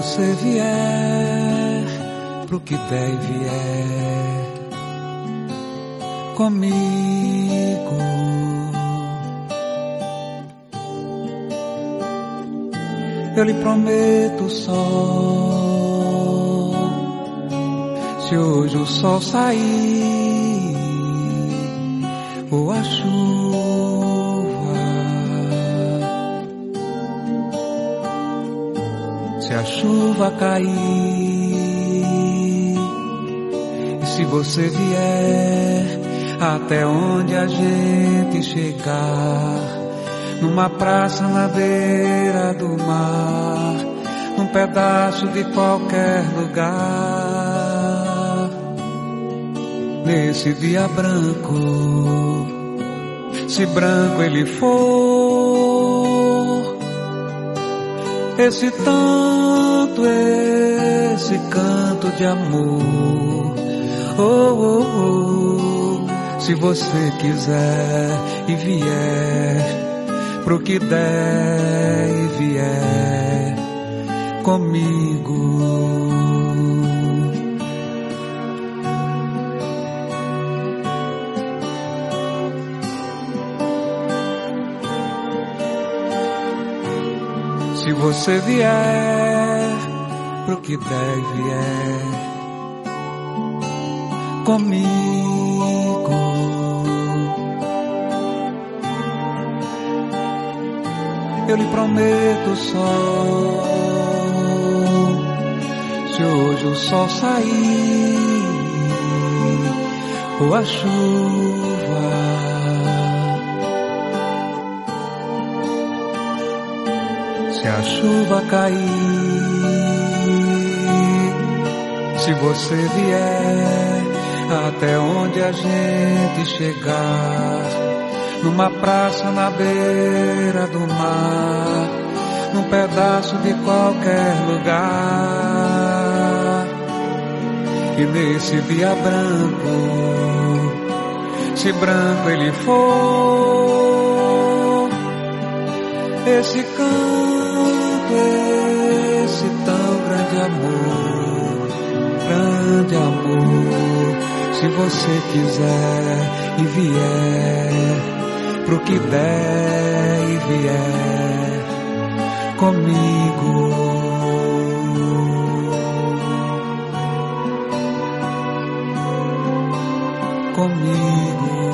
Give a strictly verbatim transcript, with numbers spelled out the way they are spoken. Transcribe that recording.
você vier pro que der e vier comigo, eu lhe prometo o sol. Se hoje o sol sair ou a chuva, se a chuva cair e se você vier até onde a gente chegar, numa praça na beira do mar, num pedaço de qualquer lugar, nesse dia branco, se branco ele for, esse tanto, esse canto de amor, oh, oh, oh, se você quiser e vier pro que der e vier comigo, se você vier pro que der e vier comigo, eu lhe prometo o sol. Se hoje o sol sair ou a chuva, se a chuva cair, se você vier até onde a gente chegar, numa praça na beira do mar, num pedaço de qualquer lugar, e nesse dia branco, se branco ele for, esse canto, esse tão grande amor, grande amor, se você quiser e vier pro que der e vier comigo, comigo.